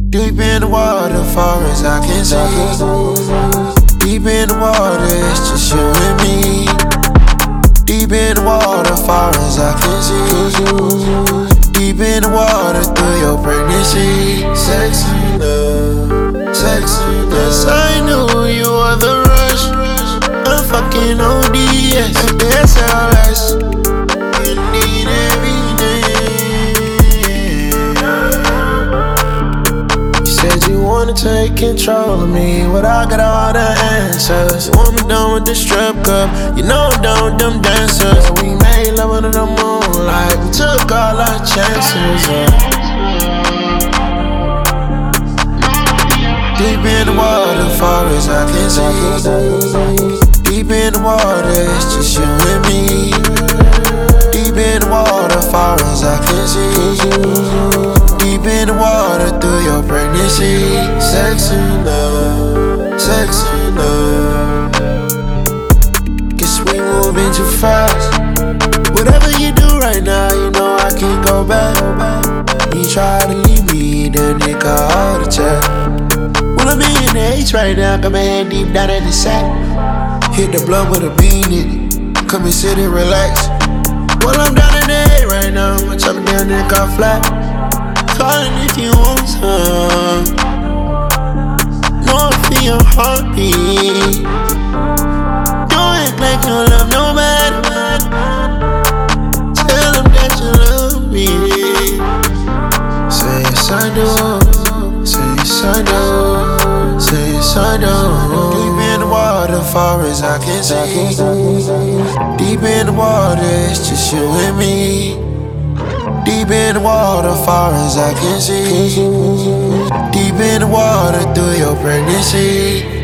Deep in the water, far as I can see. Deep in the water, it's just you and me. Deep in the water, far as I can see. Deep in the water, through your pregnancy. Sexy love, sexy love. Yes, I knew you were the rush. I'm fucking ODS, SLS. You need every day. You said you wanna take control of me, but I got all the answers. You want me done with the strip club, you know I'm done with them dancers. We made love under the moonlight, we took all our chances. Deep in the water, far as I can see. Deep in the water, it's just you and me. Deep in the water, far as I can see. Deep in the water, through your pregnancy. Sexy love, sexy love. Guess we moving too fast. Whatever you do right now, you know I can't go back. You try to leave me, then they call heart attack. Well, I'm in the H right now, got my hand deep down in the sack. Hit the blunt with a bean in it. Come and sit and relax. Well, I'm down in the A right now. I'm chopping down that car flat. Calling if you want some. No, I feel your heartbeat. Don't act like you don't love nobody. Tell them that you love me. Say yes, I do. Say yes, I do. Say yes, I do. Deep in the water, far as I can see. Deep in the water, it's just you and me. Deep in the water, far as I can see. Deep in the water, through your pregnancy.